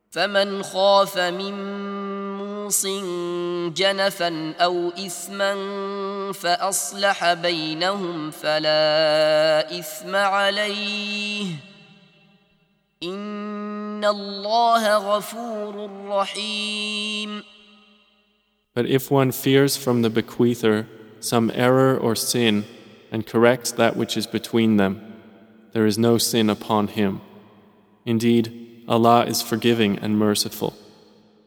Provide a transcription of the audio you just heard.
فمن خاف من موص جنفا أو إثما فأصلح بينهم فلا إثم عليه إن الله غفور رحيم. But if one fears from the bequeather some error or sin and corrects that which is between them, there is no sin upon him. Indeed, Allah is forgiving and merciful.